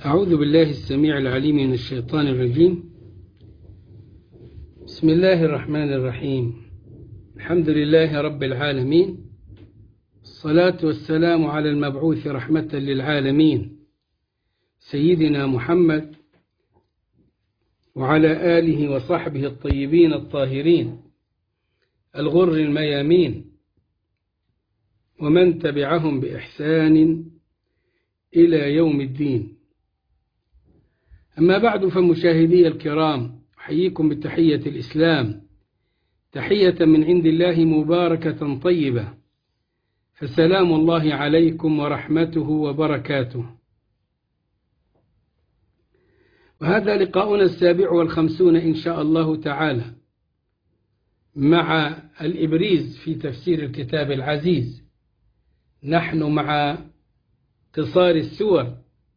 أعوذ بالله السميع العليم من الشيطان الرجيم. بسم الله الرحمن الرحيم. الحمد لله رب العالمين، الصلاة والسلام على المبعوث رحمة للعالمين سيدنا محمد وعلى آله وصحبه الطيبين الطاهرين الغر الميامين ومن تبعهم بإحسان إلى يوم الدين. أما بعد، فمشاهدي الكرام، أحييكم بتحية الإسلام، تحية من عند الله مباركة طيبة، فسلام الله عليكم ورحمته وبركاته. وهذا لقاؤنا 57 إن شاء الله تعالى مع الإبريز في تفسير الكتاب العزيز. نحن مع قصار السور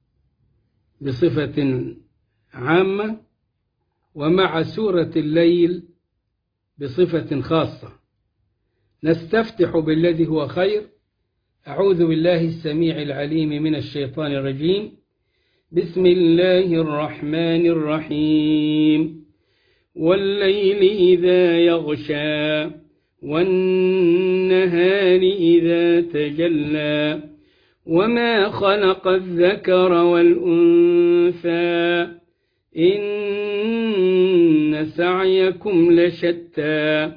بصفة عامة، ومع سورة الليل بصفة خاصة. نستفتح بالذي هو خير. أعوذ بالله السميع العليم من الشيطان الرجيم. بسم الله الرحمن الرحيم. والليل إذا يغشى والنهار إذا تجلى وما خلق الذكر والأنثى إن سعيكم لشتى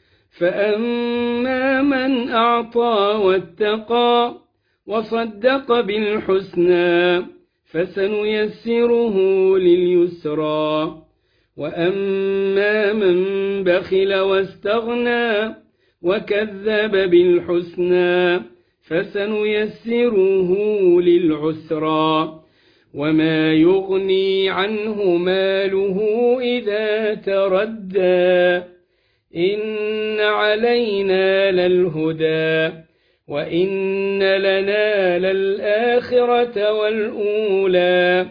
فأما من أعطى واتقى وصدق بالحسنى فسنيسره لليسرى وأما من بخل واستغنى وكذب بالحسنى فسنيسره للعسرى وما يغني عنه ماله إذا تردى إن علينا للهدى وإن لنا للآخرة والأولى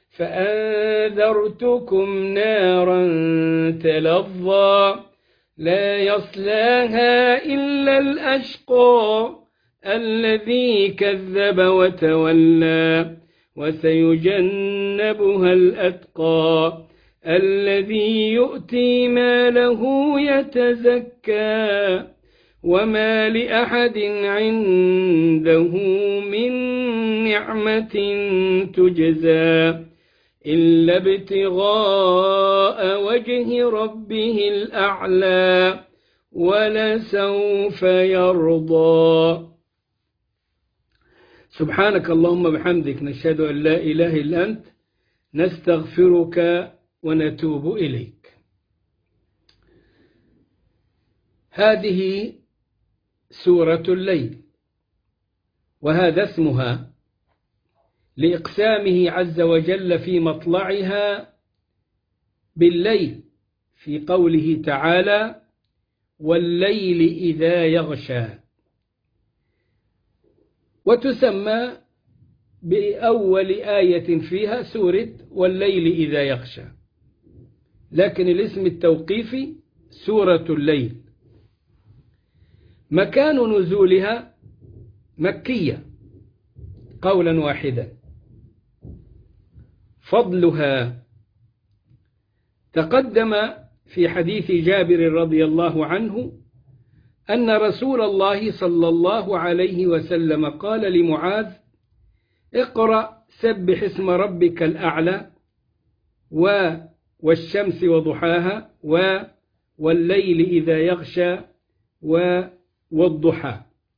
فأنذرتكم نارا تلظى لا يصلاها إلا الأشقى الذي كذب وتولى وسيجنبها الأتقى الذي يؤتي ماله يتزكى وما لأحد عنده من نعمة تجزى إلا ابتغاء وجه ربه الأعلى ولسوف يرضى. سبحانك اللهم بحمدك، نشهد أن لا إله إلا أنت، نستغفرك ونتوب إليك. هذه سورة الليل، وهذا اسمها لإقسامه عز وجل في مطلعها بالليل في قوله تعالى: والليل إذا يغشى. وتسمى بأول آية فيها سورة والليل إذا يغشى، لكن الاسم التوقيفي سورة الليل. مكان نزولها مكية قولا واحدا. فضلها تقدم في حديث جابر رضي الله عنه أن رسول الله صلى الله عليه وسلم قال لمعاذ: اقرأ سبح اسم ربك الأعلى والشمس وضحاها والليل إذا يغشى والضحى.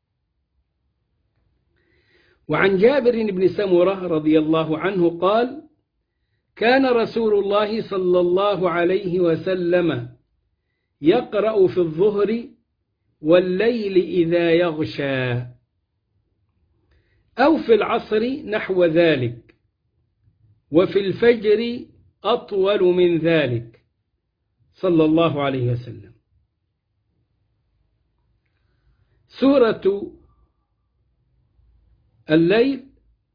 وعن جابر بن سمرة رضي الله عنه قال: كان رسول الله صلى الله عليه وسلم يقرأ في الظهر والليل إذا يغشى، أو في العصر نحو ذلك، وفي الفجر أطول من ذلك صلى الله عليه وسلم. سورة الليل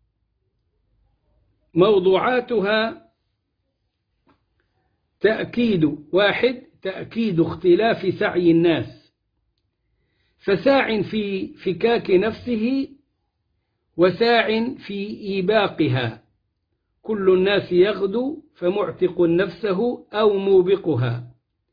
موضوعاتها تأكيد: واحد، تأكيد اختلاف سعي الناس، فساع في فكاك نفسه وساع في إيباقها كل الناس يغدو فمعتق نفسه أو موبقها.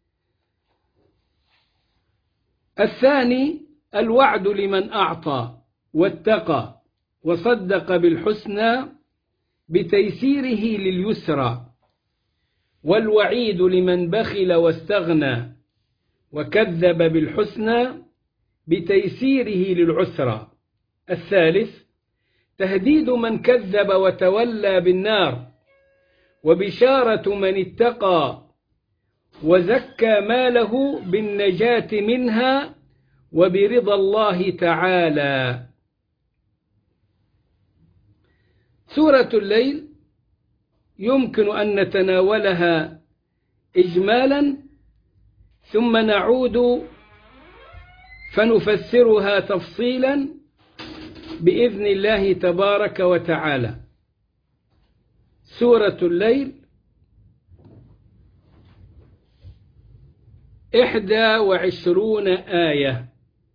الثاني الوعد لمن أعطى واتقى وصدق بالحسنى بتيسيره لليسرى، والوعيد لمن بخل واستغنى وكذب بالحسنى بتيسيره للعسرى. الثالث تهديد من كذب وتولى بالنار، وبشارة من اتقى وزكى ماله بالنجاة منها وبرضا الله تعالى. سورة الليل يمكن أن نتناولها إجمالا ثم نعود فنفسرها تفصيلا بإذن الله تبارك وتعالى. سورة الليل 21 آية،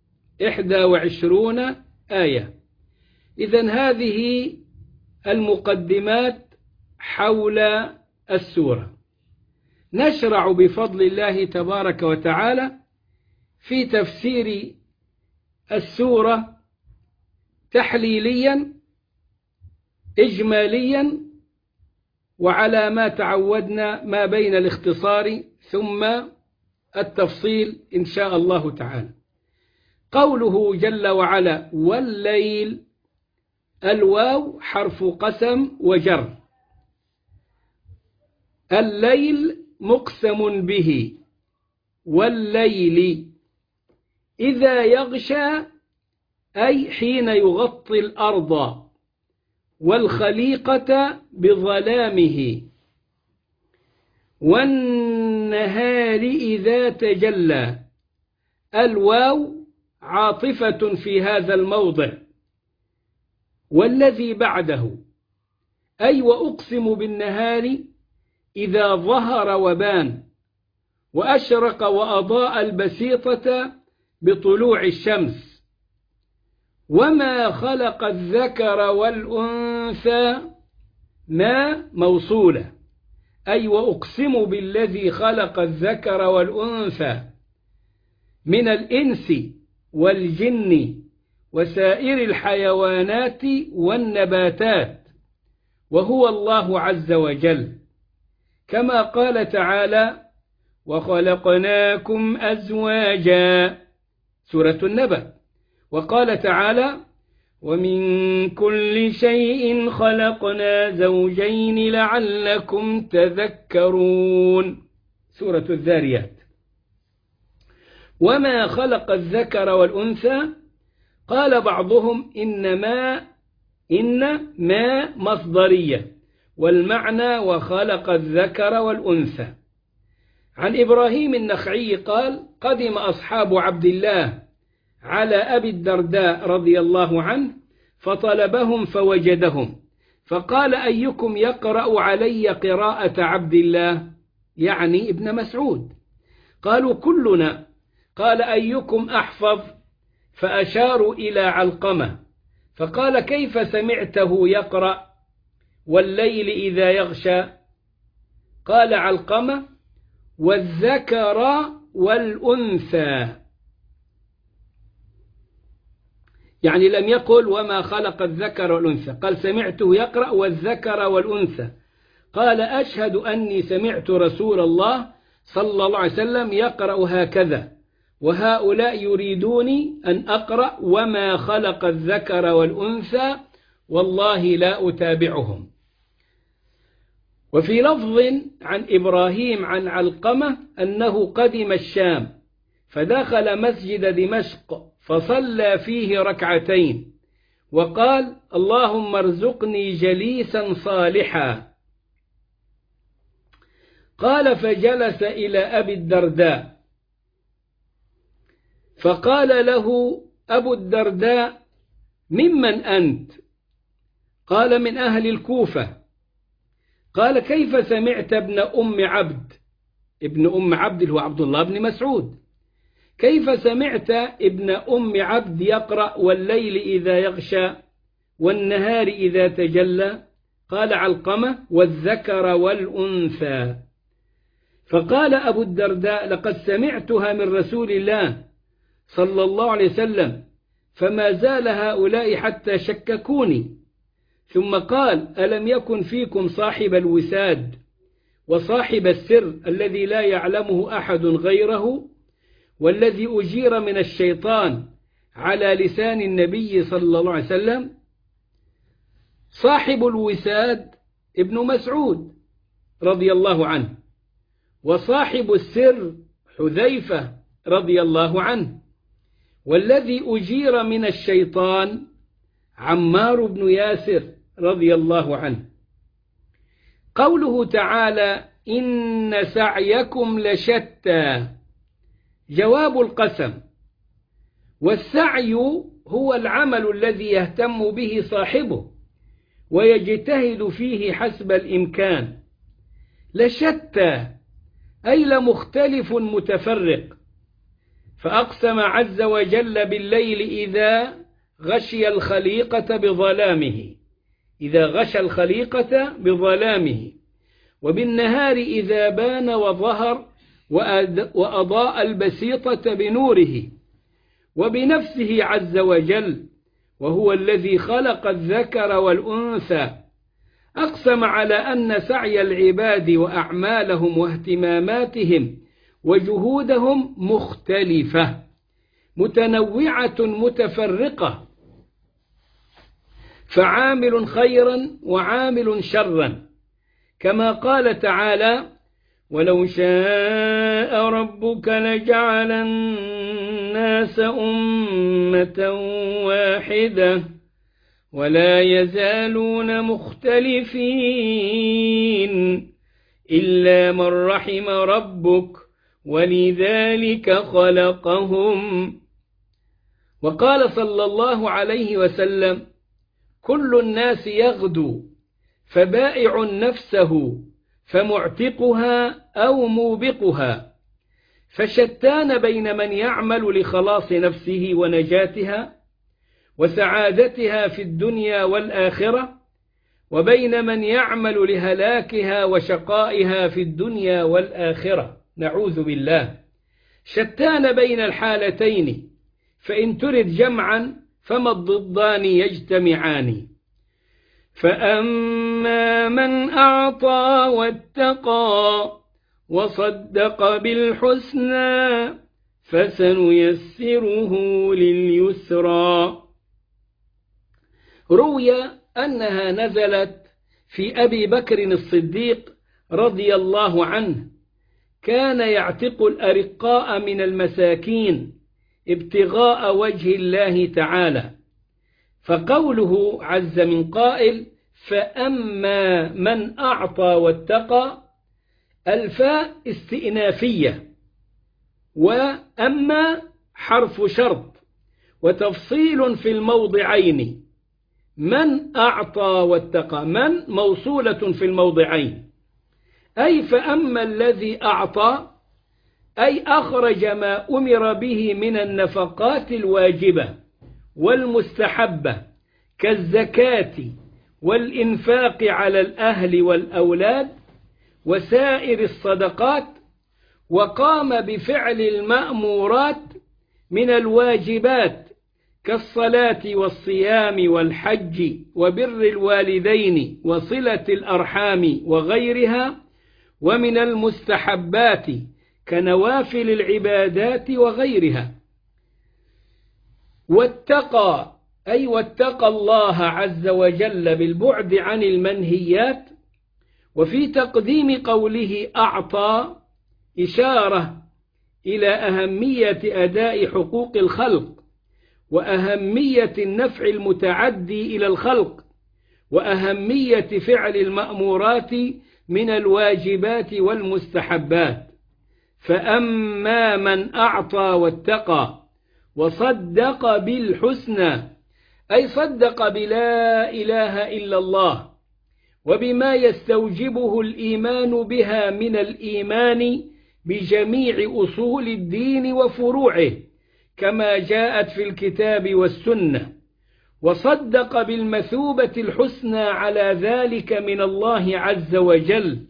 21 آية. إذن هذه المقدمات حول السورة. نشرع بفضل الله تبارك وتعالى في تفسير السورة تحليليا إجماليا وعلى ما تعودنا ما بين الاختصار ثم التفصيل إن شاء الله تعالى. قوله جل وعلا والليل، الواو حرف قسم وجر. الليل مقسم به، والليل إذا يغشى أي حين يغطي الأرض والخليقة بظلامه، والنهار إذا تجلى. الواو عاطفة في هذا الموضع، والذي بعده أي وأقسم بالنهار إذا ظهر وبان وأشرق وأضاء البسيطة بطلوع الشمس. وما خلق الذكر والأنثى ما موصولة، أي وأقسم بالذي خلق الذكر والأنثى من الإنس والجن وسائر الحيوانات والنباتات، وهو الله عز وجل، كما قال تعالى وخلقناكم أزواجا سورة النبأ. وقال تعالى ومن كل شيء خلقنا زوجين لعلكم تذكرون سورة الذاريات. وما خلق الذكر والأنثى، قال بعضهم إن ما مصدرية، والمعنى وخلق الذكر والأنثى. عن إبراهيم النخعي قال قدم أصحاب عبد الله على أبي الدرداء رضي الله عنه فطلبهم فوجدهم، فقال أيكم يقرأ علي قراءة عبد الله، يعني ابن مسعود؟ قالوا كلنا. قال أيكم أحفظ؟ فأشاروا إلى علقمة، فقال كيف سمعته يقرأ والليل إذا يغشى؟ قال علقمة والذكر والأنثى، يعني لم يقل وما خلق الذكر والأنثى، قال سمعته يقرأ والذكر والأنثى. قال أشهد أني سمعت رسول الله صلى الله عليه وسلم يقرأ هكذا، وهؤلاء يريدوني أن أقرأ وما خلق الذكر والأنثى، والله لا أتابعهم. وفي لفظ عن إبراهيم عن علقمة أنه قدم الشام فدخل مسجد دمشق فصلى فيه ركعتين وقال اللهم ارزقني جليسا صالحا. قال فجلس إلى أبي الدرداء فقال له أبو الدرداء ممن أنت؟ قال من أهل الكوفة. قال كيف سمعت ابن أم عبد؟ ابن أم عبد هو عبد الله بن مسعود. كيف سمعت ابن أم عبد يقرأ والليل إذا يغشى والنهار إذا تجلى؟ قال علقمة: والذكر والأنثى. فقال أبو الدرداء: لقد سمعتها من رسول الله صلى الله عليه وسلم، فما زال هؤلاء حتى شككوني. ثم قال: ألم يكن فيكم صاحب الوساد وصاحب السر الذي لا يعلمه أحد غيره، والذي أجير من الشيطان على لسان النبي صلى الله عليه وسلم؟ صاحب الوساد ابن مسعود رضي الله عنه، وصاحب السر حذيفة رضي الله عنه، والذي أجير من الشيطان عمار بن ياسر رضي الله عنه. قوله تعالى: إن سعيكم لشتى، جواب القسم. والسعي هو العمل الذي يهتم به صاحبه ويجتهد فيه حسب الإمكان. لشتى أي لمختلف متفرق. فأقسم عز وجل بالليل إذا غشي الخليقة بظلامه، إذا غشى الخليقة بظلامه، وبالنهار إذا بان وظهر وأضاء البسيطة بنوره، وبنفسه عز وجل، وهو الذي خلق الذكر والأنثى. أقسم على أن سعي العباد وأعمالهم واهتماماتهم وجهودهم مختلفة متنوعة متفرقة، فعامل خيرا وعامل شرا، كما قال تعالى: ولو شاء ربك لجعل الناس أمة واحدة ولا يزالون مختلفين إلا من رحم ربك ولذلك خلقهم. وقال صلى الله عليه وسلم: كل الناس يغدو، فبائع نفسه فمعتقها أو موبقها، فشتان بين من يعمل لخلاص نفسه ونجاتها وسعادتها في الدنيا والآخرة، وبين من يعمل لهلاكها وشقائها في الدنيا والآخرة، نعوذ بالله. شتان بين الحالتين، فإن ترد جمعا فما الضدان يجتمعان. فأما من أعطى واتقى وصدق بالحسنى فسنيسره لليسرى. روي أنها نزلت في أبي بكر الصديق رضي الله عنه، كان يعتق الأرقاء من المساكين ابتغاء وجه الله تعالى. فقوله عز من قائل: فأما من أعطى واتقى، الفاء استئنافية، وأما حرف شرط وتفصيل في الموضعين. من أعطى واتقى، من موصولة في الموضعين، أي فأما الذي أعطى أي أخرج ما أمر به من النفقات الواجبة والمستحبة كالزكاة والإنفاق على الأهل والأولاد وسائر الصدقات، وقام بفعل المأمورات من الواجبات كالصلاة والصيام والحج وبر الوالدين وصلة الأرحام وغيرها، ومن المستحبات كنوافل العبادات وغيرها. واتقى أي واتقى الله عز وجل بالبعد عن المنهيات. وفي تقديم قوله أعطى إشارة إلى أهمية أداء حقوق الخلق، وأهمية النفع المتعدي إلى الخلق، وأهمية فعل المأمورات من الواجبات والمستحبات. فأما من أعطى واتقى وصدق بالحسنى، أي صدق بلا إله إلا الله وبما يستوجبه الإيمان بها من الإيمان بجميع أصول الدين وفروعه كما جاءت في الكتاب والسنة، وصدق بالمثوبة الحسنى على ذلك من الله عز وجل،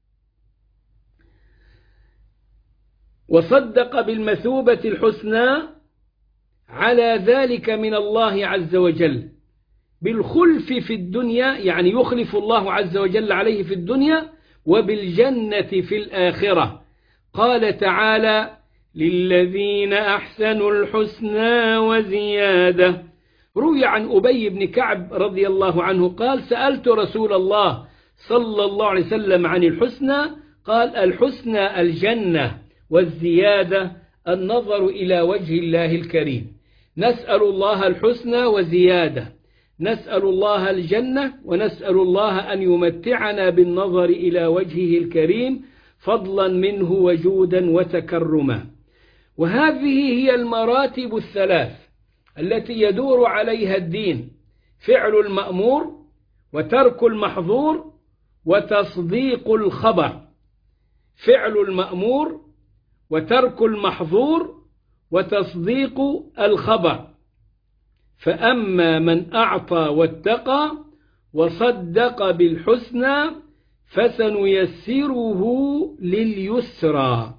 وصدق بالمثوبة الحسنى على ذلك من الله عز وجل بالخلف في الدنيا، يعني يخلف الله عز وجل عليه في الدنيا، وبالجنة في الآخرة. قال تعالى: للذين أحسنوا الحسنى وزيادة. روي عن أبي بن كعب رضي الله عنه قال: سألت رسول الله صلى الله عليه وسلم عن الحسنى، قال: الحسنى الجنة، والزيادة النظر إلى وجه الله الكريم. نسأل الله الحسنى وزيادة، نسأل الله الجنة، ونسأل الله أن يمتعنا بالنظر إلى وجهه الكريم فضلا منه وجودا وتكرما. وهذه هي المراتب الثلاث التي يدور عليها الدين: فعل المأمور، وترك المحظور، وتصديق الخبر. فعل المأمور، وترك المحظور، وتصديق الخبر. فأما من أعطى واتقى وصدق بالحسنى فسنيسره لليسرى.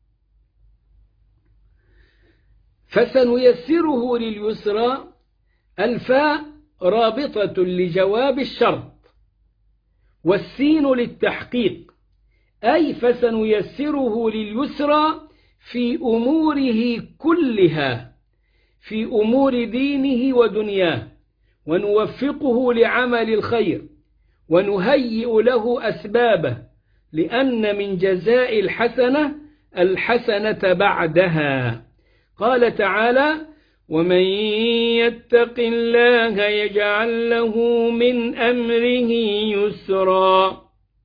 فسنيسره لليسرى، الفاء رابطة لجواب الشرط، والسين للتحقيق، أي فسنيسره لليسرى في أموره كلها، في أمور دينه ودنياه، ونوفقه لعمل الخير، ونهيئ له أسبابه، لأن من جزاء الحسنة الحسنة بعدها. قال تعالى: ومن يتق الله يجعل له من أمره يسرا.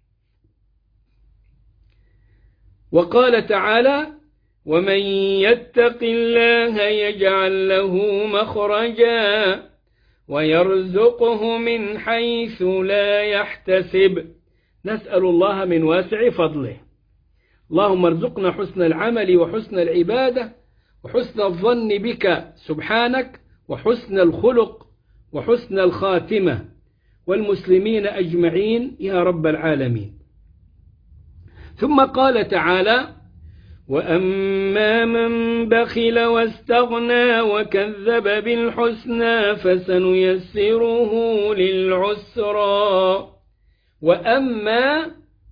وقال تعالى: ومن يتق الله يجعل له مخرجا ويرزقه من حيث لا يحتسب. نسأل الله من واسع فضله. اللهم ارزقنا حسن العمل وحسن العبادة وحسن الظن بك سبحانك، وحسن الخلق وحسن الخاتمة، والمسلمين أجمعين يا رب العالمين. ثم قال تعالى: وأما من بخل واستغنى وكذب بالحسنى فسنيسره للعسرى. وأما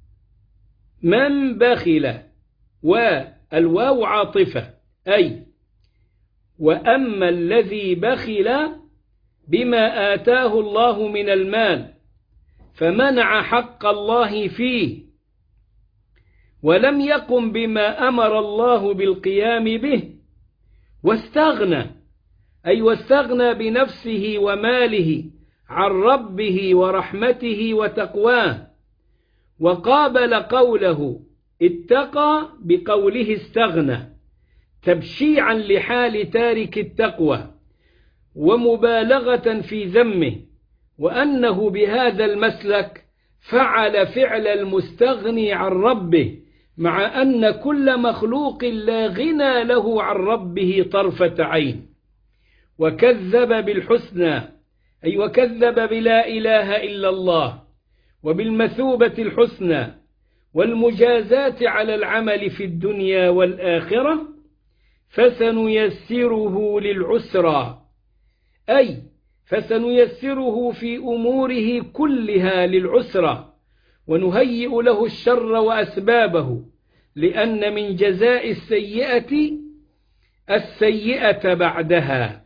من بخل، والواو عاطفة، أي وأما الذي بخل بما آتاه الله من المال فمنع حق الله فيه ولم يقم بما أمر الله بالقيام به، واستغنى، أي واستغنى بنفسه وماله عن ربه ورحمته وتقواه، وقابل قوله اتقى بقوله استغنى تبشيعا لحال تارك التقوى ومبالغة في ذمه، وأنه بهذا المسلك فعل فعل المستغني عن ربه، مع أن كل مخلوق لا غنى له عن ربه طرفة عين. وكذب بالحسنى، أي وكذب بلا إله إلا الله، وبالمثوبة الحسنى، والمجازات على العمل في الدنيا والآخرة، فسنيسره للعسرى، أي فسنيسره في أموره كلها للعسرى، ونهيئ له الشر وأسبابه، لأن من جزاء السيئة السيئة بعدها.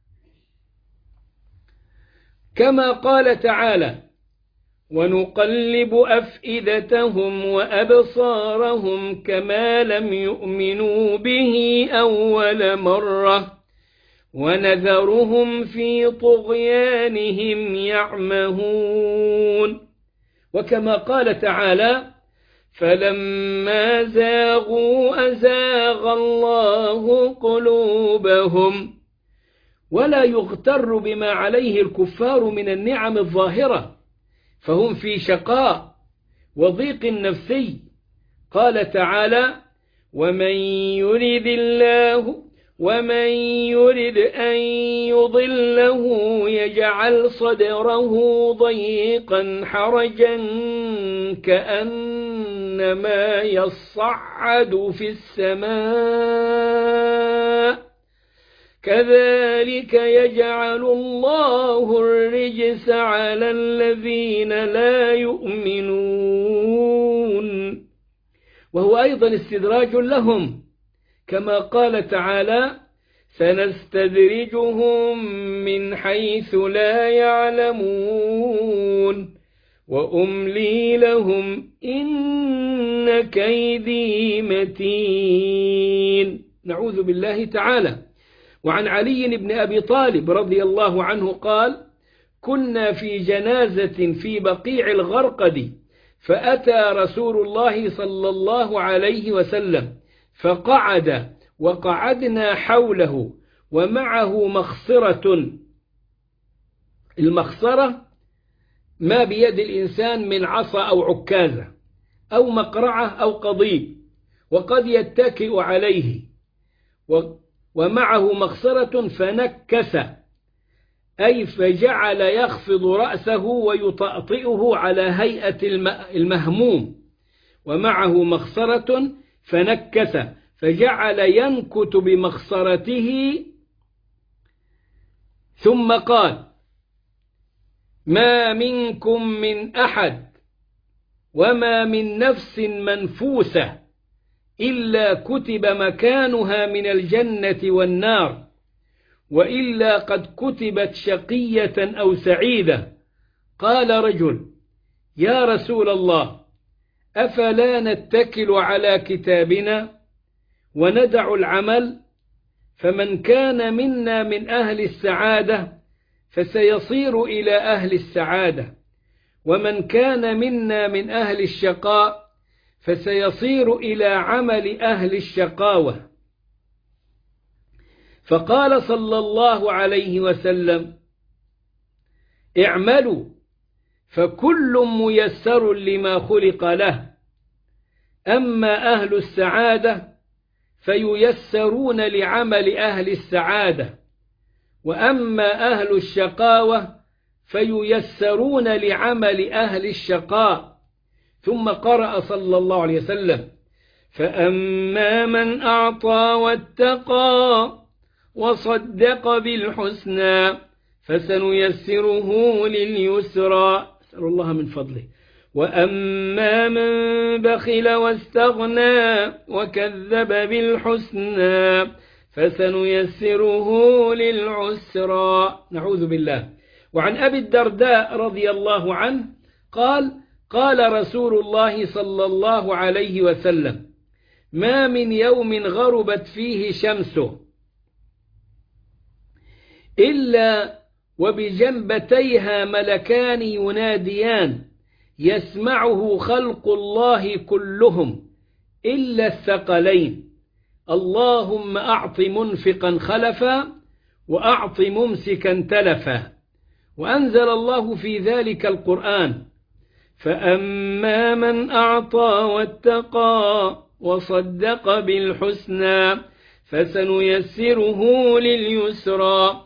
كما قال تعالى: ونقلب أفئدتهم وأبصارهم كما لم يؤمنوا به أول مرة ونذرهم في طغيانهم يعمهون. وكما قال تعالى: فلما زاغوا أزاغ الله قلوبهم. ولا يغتر بما عليه الكفار من النعم الظاهرة، فهم في شقاء وضيق نفسي. قال تعالى: ومن يرد أن يضله يجعل صدره ضيقا حرجا كأنما يصعد في السماء كذلك يجعل الله الرجس على الذين لا يؤمنون. وهو أيضا استدراج لهم، كما قال تعالى: سنستدرجهم من حيث لا يعلمون وأملي لهم إن كيدي متين. نعوذ بالله تعالى. وعن علي بن أبي طالب رضي الله عنه قال: كنا في جنازة في بقيع الغرقد، فأتى رسول الله صلى الله عليه وسلم فقعد وقعدنا حوله ومعه مخصرة. المخصرة ما بيد الإنسان من عصا أو عكازة أو مقرعة أو قضيب، وقد يتكئ عليه، ومعه مخصرة فنكس، أي فجعل يخفض رأسه ويطأطئه على هيئة المهموم. ومعه مخصرة فنكس، فجعل ينكت بمخصرته، ثم قال: ما منكم من أحد وما من نفس منفوسة إلا كتب مكانها من الجنة والنار، وإلا قد كتبت شقية أو سعيدة. قال رجل: يا رسول الله، أفلا نتكل على كتابنا وندع العمل؟ فمن كان منا من أهل السعادة فسيصير إلى أهل السعادة، ومن كان منا من أهل الشقاء فسيصير إلى عمل أهل الشقاوة. فقال صلى الله عليه وسلم: اعملوا فكل ميسر لما خلق له، أما أهل السعادة فييسرون لعمل أهل السعادة، وأما أهل الشقاوة فييسرون لعمل أهل الشقاء. ثم قرأ صلى الله عليه وسلم: فأما من أعطى واتقى وصدق بالحسنى فسنيسره لليسرى. أسأل الله من فضله. وأما من بخل واستغنى وكذب بالحسنى فسنيسره للعسرى. نعوذ بالله. وعن أبي الدرداء رضي الله عنه قال: قال رسول الله صلى الله عليه وسلم: ما من يوم غربت فيه شمسه إلا وبجنبتيها ملكان يناديان يسمعه خلق الله كلهم إلا الثقلين: اللهم أعط منفقا خلفا وأعط ممسكا تلفا. وأنزل الله في ذلك القرآن: فأما من أعطى واتقى وصدق بالحسنى فسنيسره لليسرى،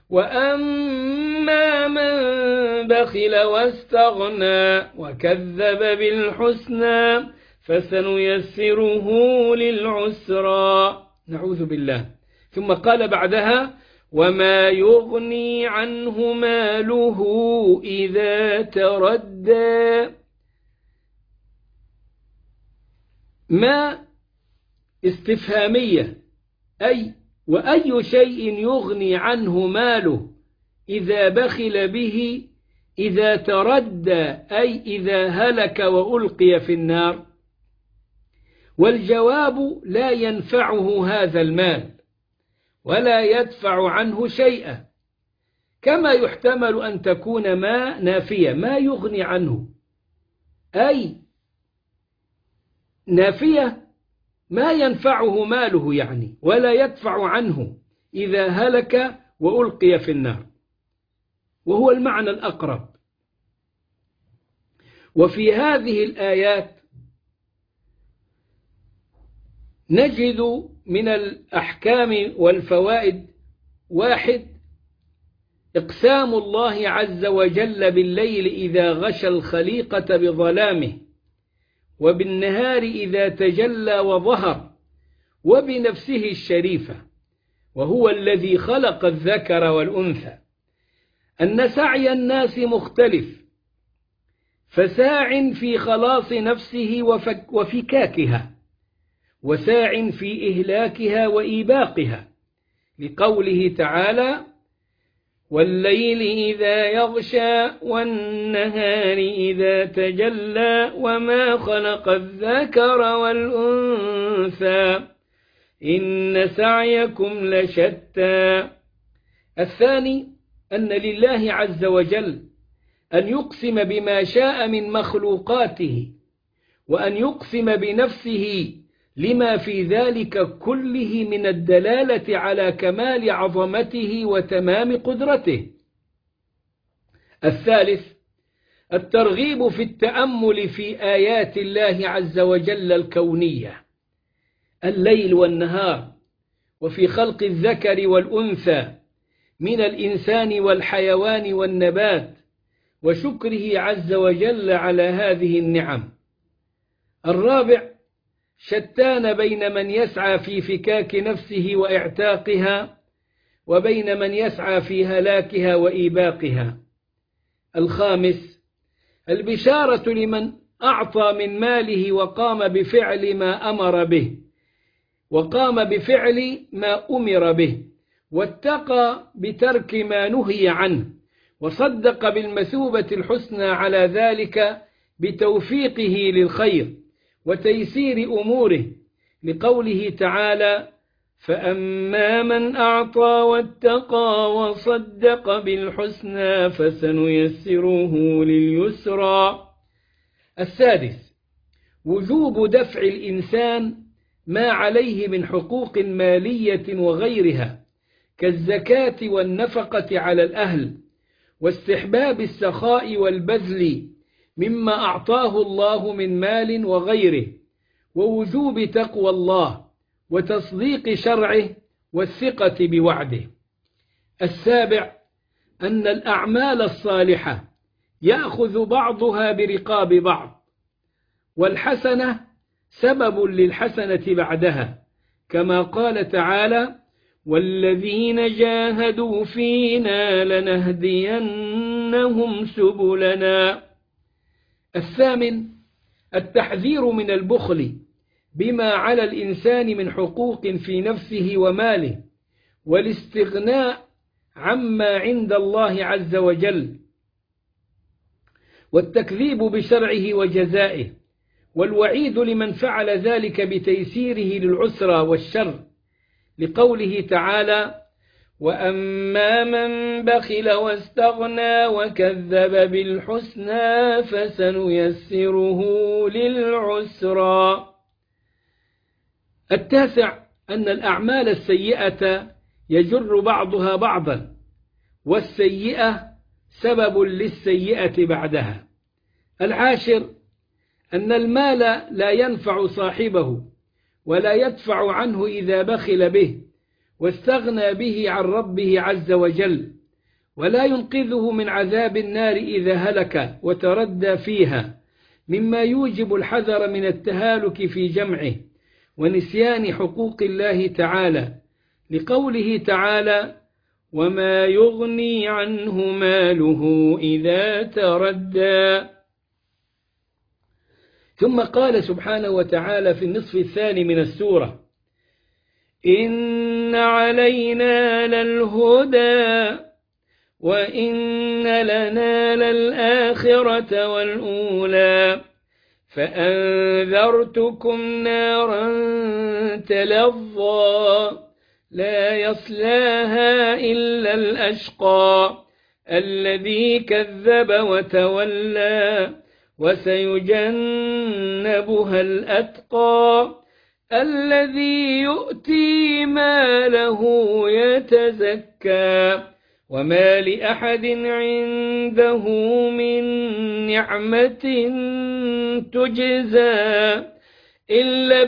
وأما من بخل واستغنى وكذب بالحسنى فسنيسره للعسرى. نعوذ بالله. ثم قال بعدها: وما يغني عنه ماله إذا تردى. ما استفهامية، أي وأي شيء يغني عنه ماله إذا بخل به إذا تردى، أي إذا هلك وألقي في النار. والجواب: لا ينفعه هذا المال ولا يدفع عنه شيئا. كما يحتمل أن تكون ما نافية، ما يغني عنه، أي نافية ما ينفعه ماله يعني، ولا يدفع عنه إذا هلك وألقي في النار، وهو المعنى الأقرب. وفي هذه الآيات نجد من الأحكام والفوائد: 1. إقسام الله عز وجل بالليل إذا غشى الخليقة بظلامه، وبالنهار إذا تجلى وظهر، وبنفسه الشريفة، وهو الذي خلق الذكر والأنثى، أن سعي الناس مختلف، فساع في خلاص نفسه وفكاكها، وساع في إهلاكها وإيباقها، لقوله تعالى: والليل إذا يغشى والنهار إذا تجلى وما خلق الذكر والأنثى إن سعيكم لشتى. 2. أن لله عز وجل أن يقسم بما شاء من مخلوقاته، وأن يقسم بنفسه لما في ذلك كله من الدلالة على كمال عظمته وتمام قدرته. 3. الترغيب في التأمل في آيات الله عز وجل الكونية، الليل والنهار، وفي خلق الذكر والأنثى من الإنسان والحيوان والنبات، وشكره عز وجل على هذه النعم. 4. شتان بين من يسعى في فكاك نفسه وإعتاقها، وبين من يسعى في هلاكها وإيباقها. 5. البشارة لمن أعطى من ماله وقام بفعل ما أمر به، وقام بفعل ما أمر به، واتقى بترك ما نهي عنه، وصدق بالمثوبة الحسنى على ذلك بتوفيقه للخير وتيسير أموره، لقوله تعالى: فأما من أعطى واتقى وصدق بالحسنى فسنيسره لليسرى. 6. وجوب دفع الإنسان ما عليه من حقوق مالية وغيرها، كالزكاة والنفقة على الأهل، واستحباب السخاء والبذل مما أعطاه الله من مال وغيره، ووجوب تقوى الله وتصديق شرعه والثقة بوعده. 7. أن الأعمال الصالحة يأخذ بعضها برقاب بعض، والحسنة سبب للحسنة بعدها، كما قال تعالى: والذين جاهدوا فينا لنهدينهم سبلنا. 8. التحذير من البخل بما على الإنسان من حقوق في نفسه وماله، والاستغناء عما عند الله عز وجل، والتكذيب بشرعه وجزائه، والوعيد لمن فعل ذلك بتيسيره للعسرى والشر، لقوله تعالى: وأما من بخل واستغنى وكذب بالحسنى فسنيسره للعسرى. 9. أن الأعمال السيئة يجر بعضها بعضا، والسيئة سبب للسيئة بعدها. 10. أن المال لا ينفع صاحبه، ولا يدفع عنه إذا بخل به واستغنى به عن ربه عز وجل، ولا ينقذه من عذاب النار إذا هلك وتردى فيها، مما يوجب الحذر من التهالك في جمعه ونسيان حقوق الله تعالى، لقوله تعالى: وما يغني عنه ماله إذا تردى. ثم قال سبحانه وتعالى في النصف الثاني من السورة: إن علينا للهدى وإن لنا للآخرة والأولى فأنذرتكم نارا تلظى لا يصلاها إلا الأشقى الذي كذب وتولى وسيجنبها الأتقى الذي يؤتي ماله يتزكى وما لأحد عنده من نعمة تجزى إلا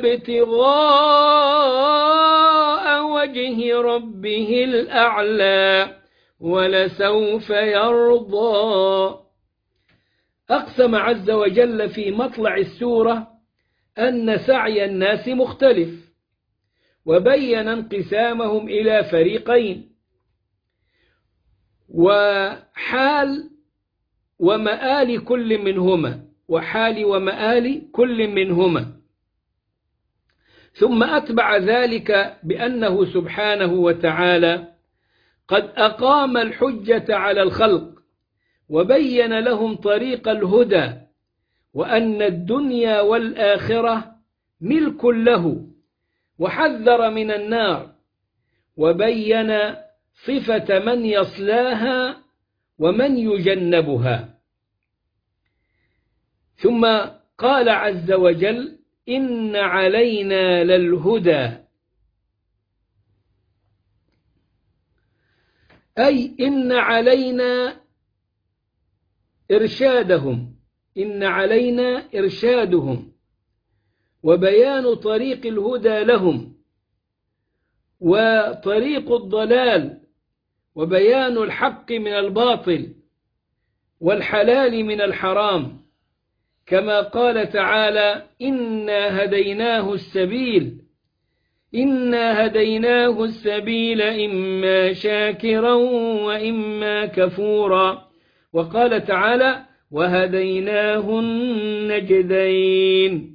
ابتغاء وجه ربه الأعلى ولسوف يرضى. أقسم عز وجل في مطلع السورة أن سعي الناس مختلف، وبين انقسامهم إلى فريقين، وحال ومآل كل منهما ثم أتبع ذلك بأنه سبحانه وتعالى قد أقام الحجة على الخلق وبين لهم طريق الهدى، وأن الدنيا والآخرة ملك له، وحذر من النار، وبين صفة من يصلاها ومن يجنبها. ثم قال عز وجل: إن علينا للهدى، أي إن علينا إرشادهم وبيان طريق الهدى لهم، وطريق الضلال، وبيان الحق من الباطل والحلال من الحرام، كما قال تعالى: إنا هديناه السبيل إما شاكرا وإما كفورا، وقال تعالى: وهديناه النجدين.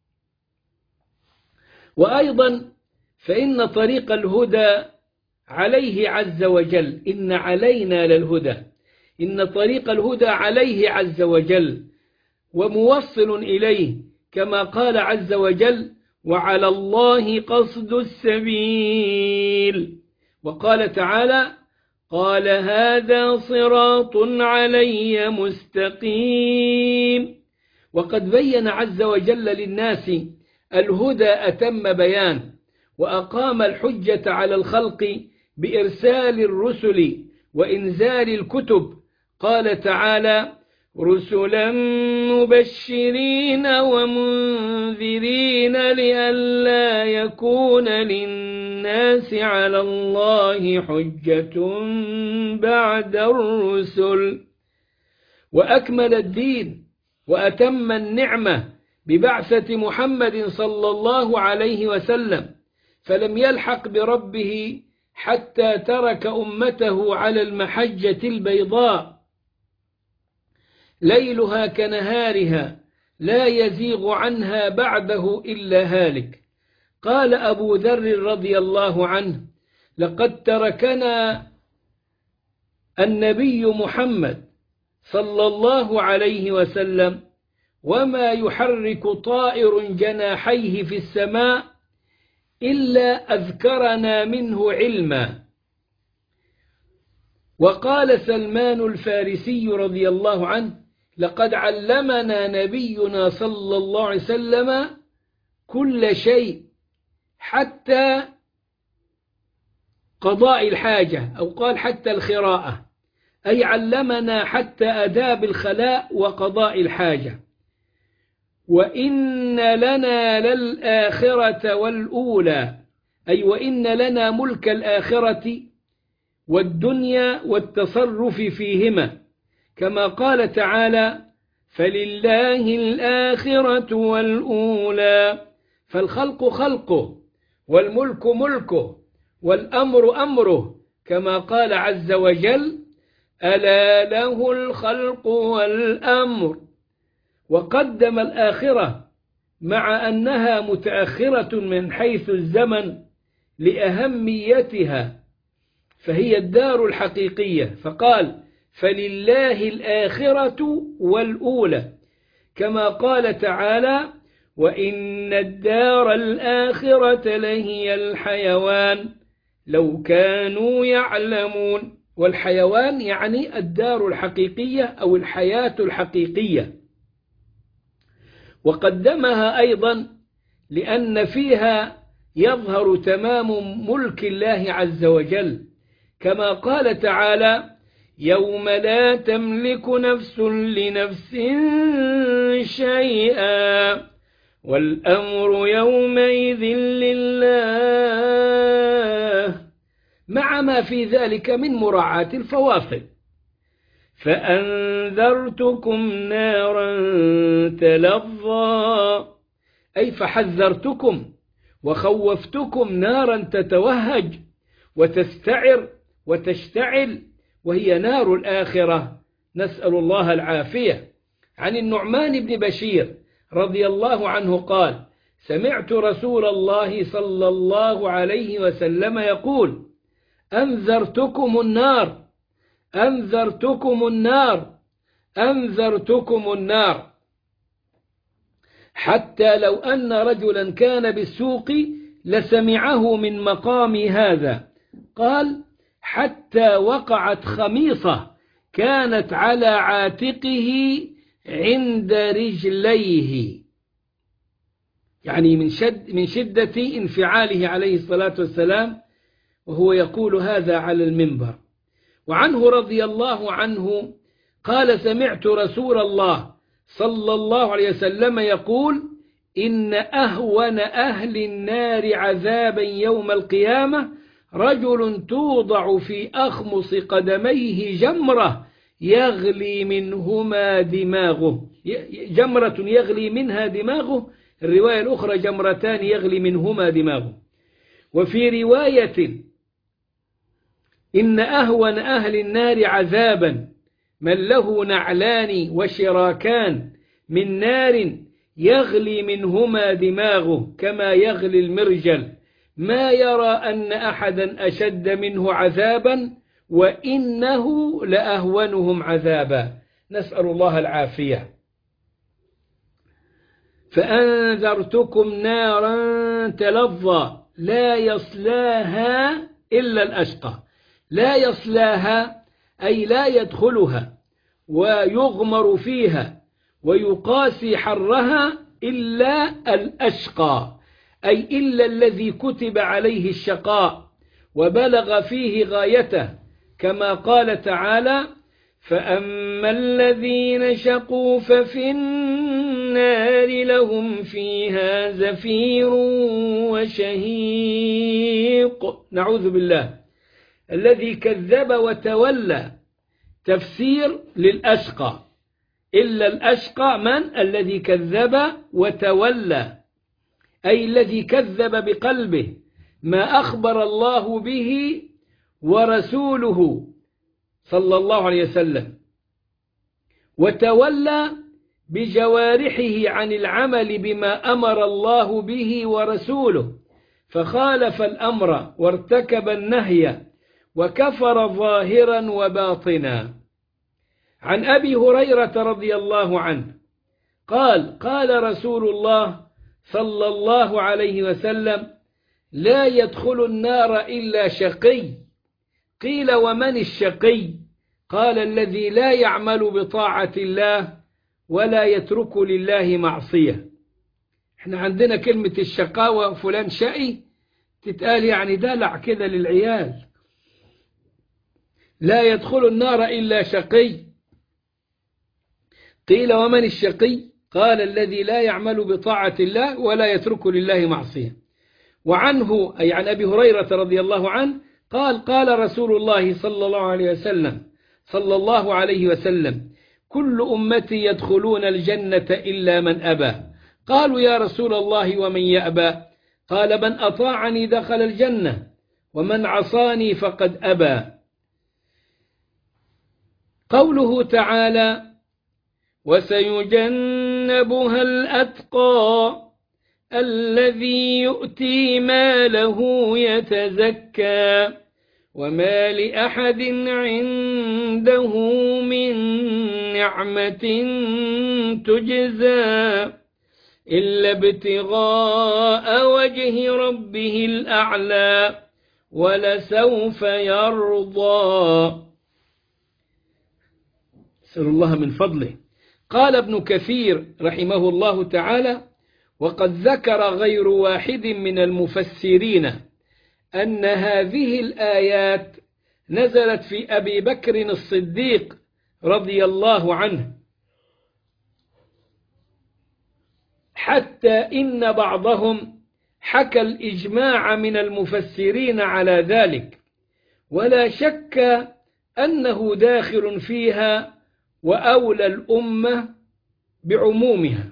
وأيضا فإن طريق الهدى عليه عز وجل، إن علينا للهدى، إن طريق الهدى عليه عز وجل وموصل إليه، كما قال عز وجل: وعلى الله قصد السبيل. وقال تعالى: قال هذا صراط علي مستقيم. وقد بين عز وجل للناس الهدى أتم بيان، وأقام الحجة على الخلق بإرسال الرسل وإنزال الكتب. قال تعالى: رسلا مبشرين ومنذرين لئلا يكون للناس على الله حجة بعد الرسل. وأكمل الدين وأتم النعمة ببعثة محمد صلى الله عليه وسلم، فلم يلحق بربه حتى ترك أمته على المحجة البيضاء ليلها كنهارها لا يزيغ عنها بعده إلا هالك. قال أبو ذر رضي الله عنه: لقد تركنا النبي محمد صلى الله عليه وسلم وما يحرك طائر جناحيه في السماء إلا أذكرنا منه علما. وقال سلمان الفارسي رضي الله عنه: لقد علمنا نبينا صلى الله عليه وسلم كل شيء حتى قضاء الحاجة، أو قال حتى الخراءة، أي علمنا حتى آداب الخلاء وقضاء الحاجة. وإن لنا للآخرة والأولى، أي وإن لنا ملك الآخرة والدنيا والتصرف فيهما، كما قال تعالى: فلله الآخرة والأولى. فالخلق خلقه، والملك ملكه، والأمر أمره، كما قال عز وجل: ألا له الخلق والأمر. وقدم الآخرة مع أنها متأخرة من حيث الزمن لأهميتها، فهي الدار الحقيقية، فقال: فلله الآخرة والأولى، كما قال تعالى: وإن الدار الآخرة لهي الحيوان لو كانوا يعلمون. والحيوان يعني الدار الحقيقية أو الحياة الحقيقية. وقدمها أيضا لأن فيها يظهر تمام ملك الله عز وجل، كما قال تعالى: يوم لا تملك نفس لنفس شيئا والأمر يومئذ لله، مع ما في ذلك من مراعاة الفواصل. فأنذرتكم نارا تلظى، أي فحذرتكم وخوفتكم نارا تتوهج وتستعر وتشتعل، وهي نار الآخرة، نسأل الله العافية. عن النعمان بن بشير رضي الله عنه قال: سمعت رسول الله صلى الله عليه وسلم يقول: أنذرتكم النار، أنذرتكم النار، أنذرتكم النار، حتى لو أن رجلا كان بالسوق لسمعه من مقام هذا. قال: حتى وقعت خميصة كانت على عاتقه عند رجليه، يعني من شدة انفعاله عليه الصلاة والسلام وهو يقول هذا على المنبر. وعنه رضي الله عنه قال: سمعت رسول الله صلى الله عليه وسلم يقول: إن أهون أهل النار عذابا يوم القيامة رجل توضع في أخمص قدميه جمرة يغلي منهما دماغه، جمرة يغلي منها دماغه، الرواية الأخرى جمرتان يغلي منهما دماغه. وفي رواية: إن أهون أهل النار عذابا من له نعلان وشراكان من نار يغلي منهما دماغه كما يغلي المرجل، ما يرى أن أحدا أشد منه عذابا وإنه لأهونهم عذابا، نسأل الله العافية. فأنذرتكم نارا تلظى لا يصلاها إلا الأشقى، لا يصلاها أي لا يدخلها ويغمر فيها ويقاسي حرها إلا الأشقى، أي إلا الذي كتب عليه الشقاء وبلغ فيه غايته، كما قال تعالى: فأما الذين شقوا ففي النار لهم فيها زفير وشهيق. نعوذ بالله. الذي كذب وتولى تفسير للأشقى، إلا الأشقى من؟ الذي كذب وتولى، أي الذي كذب بقلبه ما أخبر الله به ورسوله صلى الله عليه وسلم، وتولى بجوارحه عن العمل بما أمر الله به ورسوله، فخالف الأمر وارتكب النهي وكفر ظاهرا وباطنا. عن أبي هريرة رضي الله عنه قال: قال رسول الله صلى الله عليه وسلم: لا يدخل النار إلا شقي. قيل: ومن الشقي؟ قال: الذي لا يعمل بطاعة الله ولا يترك لله معصية. احنا عندنا كلمة الشقاوة فلان شقي تتقال يعني دلع كده للعيال. لا يدخل النار إلا شقي. قيل: ومن الشقي؟ قال: الذي لا يعمل بطاعة الله ولا يترك لله معصية. وعنه أي عن أبي هريرة رضي الله عنه قال: قال رسول الله صلى الله عليه وسلم: كل أمتي يدخلون الجنة إلا من أبى. قالوا: يا رسول الله ومن يأبى؟ قال: من أطاعني دخل الجنة ومن عصاني فقد أبى. قوله تعالى: وسيجنبها الأتقى الذي يؤتي ماله يتزكى وما لأحد عنده من نعمة تجزى إلا ابتغاء وجه ربه الأعلى ولسوف يرضى. نسأل الله من فضله. قال ابن كثير رحمه الله تعالى: وقد ذكر غير واحد من المفسرين أن هذه الآيات نزلت في أبي بكر الصديق رضي الله عنه حتى إن بعضهم حكى الإجماع من المفسرين على ذلك، ولا شك أنه داخل فيها وأولى الأمة بعمومها،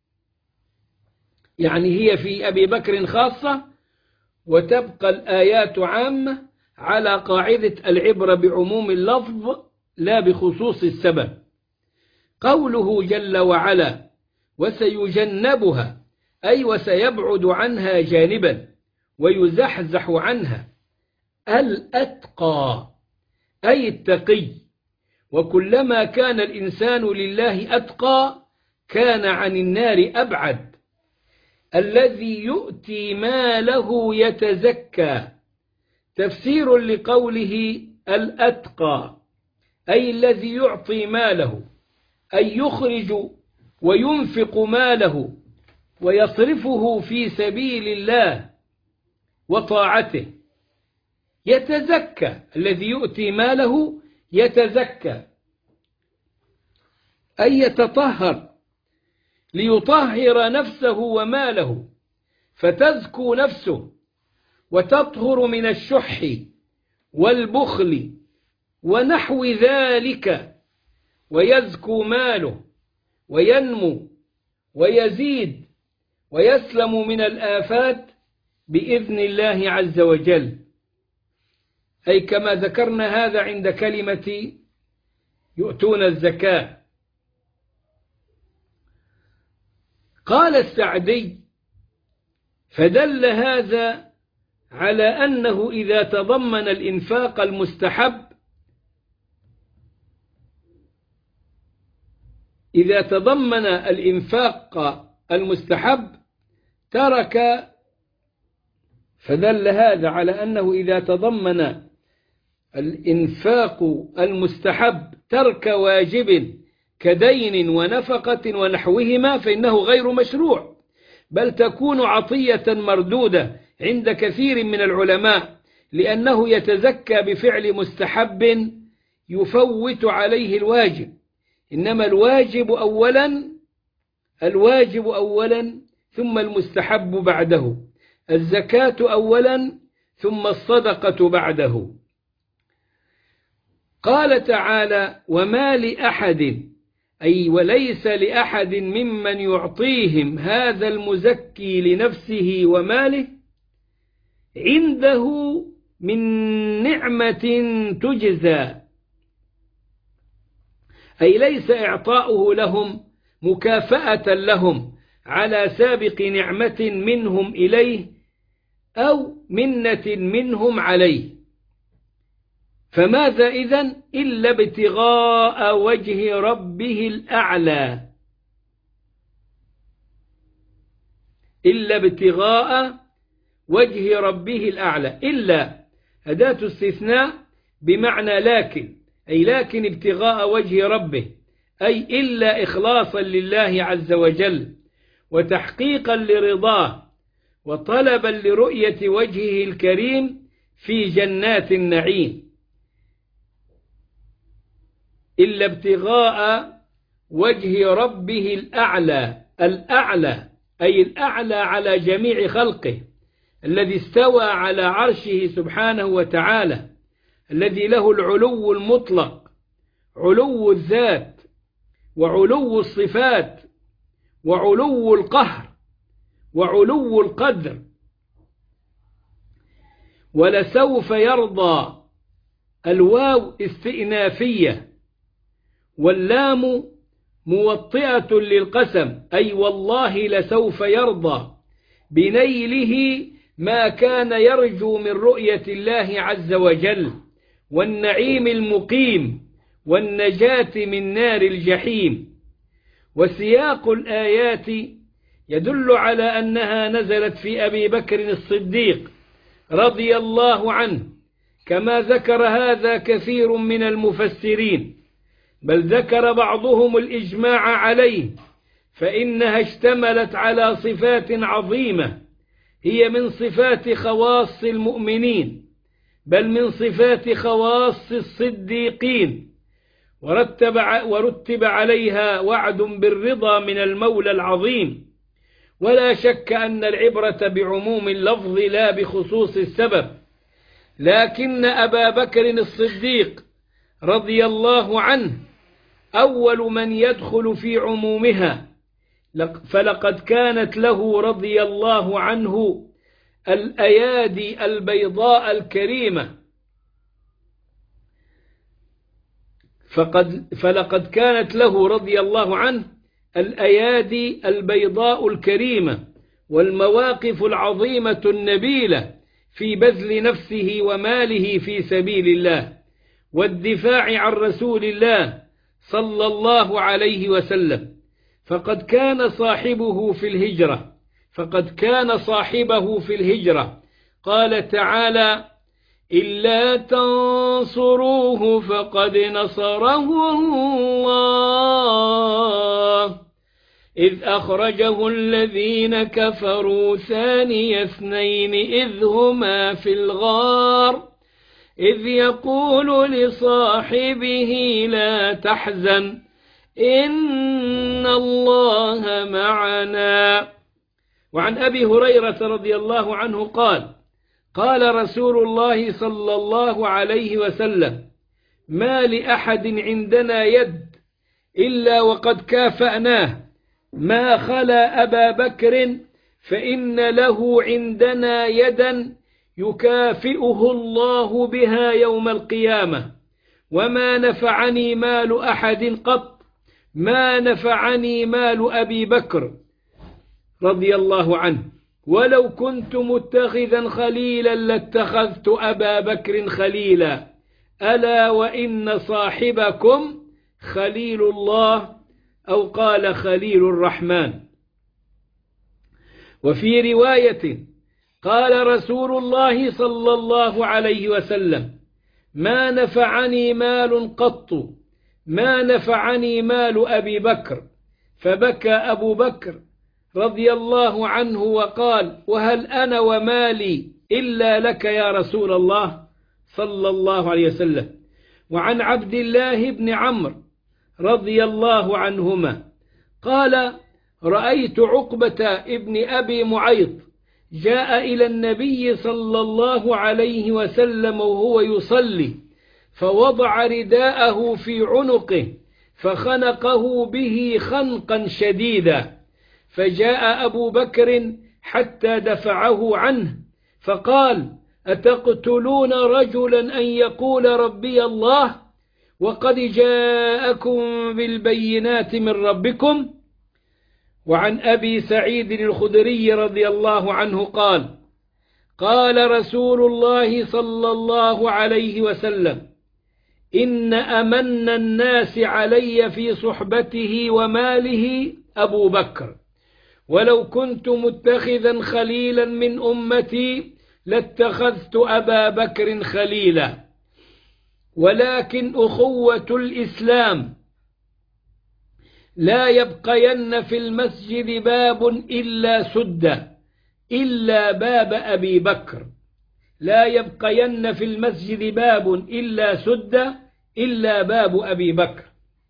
يعني هي في أبي بكر خاصة، وتبقى الآيات عامة على قاعدة العبرة بعموم اللفظ لا بخصوص السبب. قوله جل وعلا وسيجنبها أي وسيبعد عنها جانبا ويزحزح عنها الأتقى أي التقي، وكلما كان الإنسان لله أتقى كان عن النار أبعد. الذي يؤتي ماله يتزكى تفسير لقوله الأتقى أي الذي يعطي ماله، أي يخرج وينفق ماله ويصرفه في سبيل الله وطاعته. يتزكى الذي يؤتي ماله يتزكى أي يتطهر ليطهر نفسه وماله، فتزكو نفسه وتطهر من الشح والبخل ونحو ذلك، ويزكو ماله وينمو ويزيد ويسلم من الآفات بإذن الله عز وجل، أي كما ذكرنا هذا عند كلمة يؤتون الزكاة. قال السعدي فدل هذا على أنه إذا تضمن الإنفاق المستحب ترك، فدل هذا على أنه إذا تضمن الإنفاق المستحب ترك واجب كدين ونفقة ونحوهما فإنه غير مشروع، بل تكون عطية مردودة عند كثير من العلماء، لأنه يتزكى بفعل مستحب يفوت عليه الواجب، إنما الواجب أولا ثم المستحب بعده، الزكاة أولا ثم الصدقة بعده. قال تعالى وما لأحد أي وليس لأحد ممن يعطيهم هذا المزكي لنفسه وماله عنده من نعمة تجزى، أي ليس إعطاؤه لهم مكافأة لهم على سابق نعمة منهم إليه أو منة منهم عليه، فماذا إذن إلا ابتغاء وجه ربه الأعلى، إلا ابتغاء وجه ربه الأعلى، إلا أداة استثناء بمعنى لكن، أي لكن ابتغاء وجه ربه، أي إلا إخلاصا لله عز وجل وتحقيقا لرضاه وطلبا لرؤية وجهه الكريم في جنات النعيم. إلا ابتغاء وجه ربه الأعلى، الأعلى أي الأعلى على جميع خلقه، الذي استوى على عرشه سبحانه وتعالى، الذي له العلو المطلق، علو الذات وعلو الصفات وعلو القهر وعلو القدر. ولسوف يرضى الواو استئنافية واللام موطئة للقسم، أي والله لسوف يرضى بنيله ما كان يرجو من رؤية الله عز وجل والنعيم المقيم والنجاة من نار الجحيم. وسياق الآيات يدل على أنها نزلت في أبي بكر الصديق رضي الله عنه، كما ذكر هذا كثير من المفسرين، بل ذكر بعضهم الإجماع عليه، فإنها اشتملت على صفات عظيمة هي من صفات خواص المؤمنين، بل من صفات خواص الصديقين، ورتب عليها وعد بالرضا من المولى العظيم، ولا شك أن العبرة بعموم اللفظ لا بخصوص السبب، لكن أبا بكر الصديق رضي الله عنه أول من يدخل في عمومها، فلقد كانت له رضي الله عنه الأيادي البيضاء الكريمة، فلقد كانت له رضي الله عنه الأيادي البيضاء الكريمة والمواقف العظيمة النبيلة في بذل نفسه وماله في سبيل الله والدفاع عن رسول الله صلى الله عليه وسلم. فقد كان صاحبه في الهجرة قال تعالى: إلا تنصروه فقد نصره الله إذ أخرجه الذين كفروا ثاني اثنين إذ هما في الغار إذ يقول لصاحبه لا تحزن إن الله معنا. وعن أبي هريرة رضي الله عنه قال: قال رسول الله صلى الله عليه وسلم: ما لأحد عندنا يد إلا وقد كافأناه ما خلا أبا بكر فإن له عندنا يدا يكافئه الله بها يوم القيامة، وما نفعني مال أحد قط ما نفعني مال أبي بكر رضي الله عنه، ولو كنت متخذا خليلا لاتخذت أبا بكر خليلا، ألا وإن صاحبكم خليل الله، أو قال خليل الرحمن. وفي رواية قال رسول الله صلى الله عليه وسلم: ما نفعني مال قط ما نفعني مال أبي بكر. فبكى أبو بكر رضي الله عنه وقال: وهل أنا ومالي إلا لك يا رسول الله صلى الله عليه وسلم. وعن عبد الله بن عمرو رضي الله عنهما قال: رأيت عقبة ابن أبي معيط جاء إلى النبي صلى الله عليه وسلم وهو يصلي، فوضع رداءه في عنقه فخنقه به خنقا شديدا، فجاء أبو بكر حتى دفعه عنه فقال: أتقتلون رجلا أن يقول ربي الله وقد جاءكم بالبينات من ربكم؟ وعن أبي سعيد الخدري رضي الله عنه قال: قال رسول الله صلى الله عليه وسلم: إن أمن الناس علي في صحبته وماله أبو بكر، ولو كنت متخذا خليلا من أمتي لاتخذت أبا بكر خليلا، ولكن أخوة الإسلام لا يبقين في المسجد باب إلا سد إلا باب أبي بكر، لا يبقين في المسجد باب إلا سد إلا باب أبي بكر.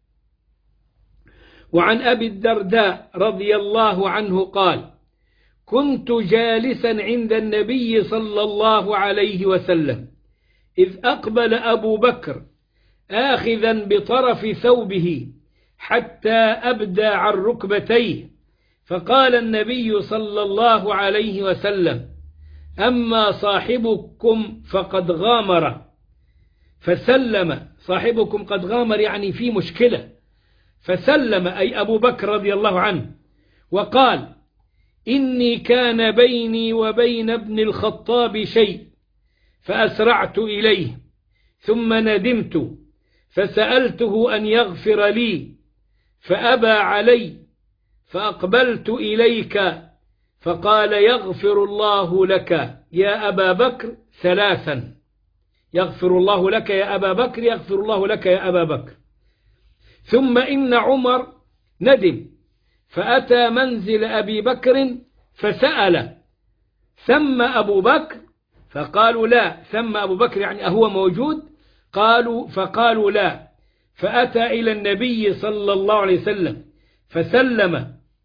وعن أبي الدرداء رضي الله عنه قال: كنت جالسا عند النبي صلى الله عليه وسلم إذ أقبل أبو بكر آخذا بطرف ثوبه حتى أبدى عن ركبتيه، فقال النبي صلى الله عليه وسلم: أما صاحبكم فقد غامر. فسلم. صاحبكم قد غامر يعني في مشكلة. فسلم أي أبو بكر رضي الله عنه وقال: إني كان بيني وبين ابن الخطاب شيء فأسرعت إليه ثم ندمت فسألته أن يغفر لي فأبى علي، فأقبلت إليك فقال: يغفر الله لك يا أبا بكر ثلاثا. يغفر الله لك يا أبا بكر، يغفر الله لك يا أبا بكر. ثم إن عمر ندم فأتى منزل أبي بكر فسأل: ثم أبو بكر؟ فقالوا لا. ثم أبو بكر يعني أهو موجود؟ فقالوا لا. فأتى إلى النبي صلى الله عليه وسلم فسلم،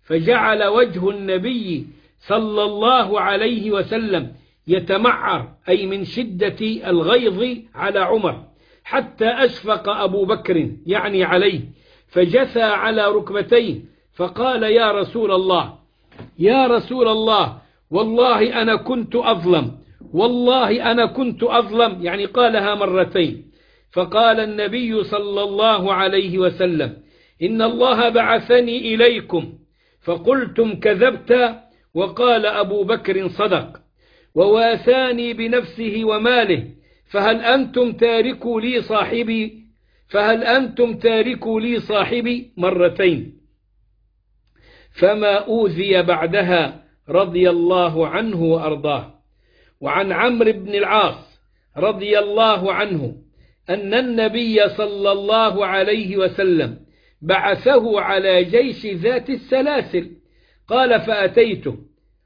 فجعل وجه النبي صلى الله عليه وسلم يتمعر، أي من شدة الغيظ على عمر، حتى أشفق أبو بكر يعني عليه، فجثى على ركبتيه فقال: يا رسول الله، يا رسول الله، والله أنا كنت أظلم، والله أنا كنت أظلم، يعني قالها مرتين. فقال النبي صلى الله عليه وسلم: إن الله بعثني إليكم فقلتم كذبت، وقال أبو بكر صدق، وواساني بنفسه وماله، فهل أنتم تاركوا لي صاحبي؟ فهل أنتم تاركوا لي صاحبي؟ مرتين. فما أوذي بعدها رضي الله عنه وأرضاه. وعن عمرو بن العاص رضي الله عنه أن النبي صلى الله عليه وسلم بعثه على جيش ذات السلاسل، قال: فأتيته،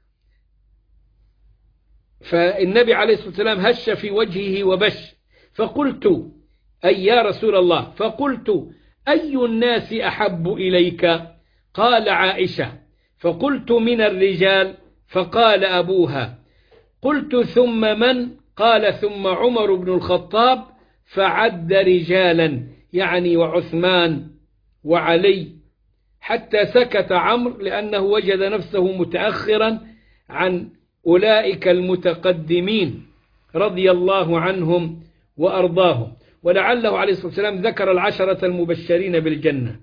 فالنبي عليه الصلاة والسلام هش في وجهه وبش، فقلت: أي يا رسول الله، فقلت: أي الناس أحب إليك؟ قال: عائشة. فقلت: من الرجال؟ فقال: أبوها. قلت: ثم من؟ قال: ثم عمر بن الخطاب، فعد رجالا، يعني وعثمان وعلي، حتى سكت عمرو لأنه وجد نفسه متأخرا عن أولئك المتقدمين رضي الله عنهم وأرضاهم. ولعله عليه الصلاة والسلام ذكر العشرة المبشرين بالجنة.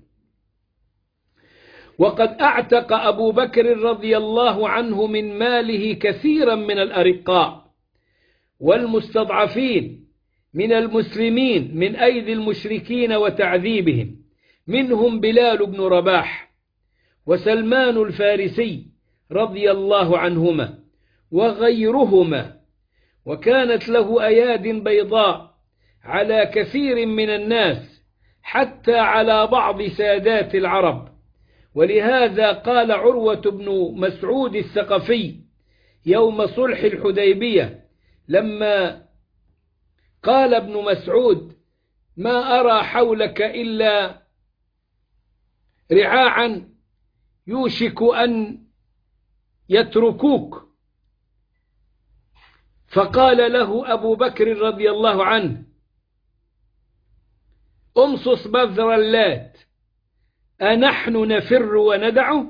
وقد أعتق أبو بكر رضي الله عنه من ماله كثيرا من الأرقاء والمستضعفين من المسلمين من أيدي المشركين وتعذيبهم، منهم بلال بن رباح وسلمان الفارسي رضي الله عنهما وغيرهما. وكانت له أياد بيضاء على كثير من الناس، حتى على بعض سادات العرب. ولهذا قال عروة بن مسعود الثقفي يوم صلح الحديبية لما قال ابن مسعود: ما أرى حولك إلا رعاعا يوشك أن يتركوك. فقال له أبو بكر رضي الله عنه: أمصص بذر اللات، أنحن نفر وندعه؟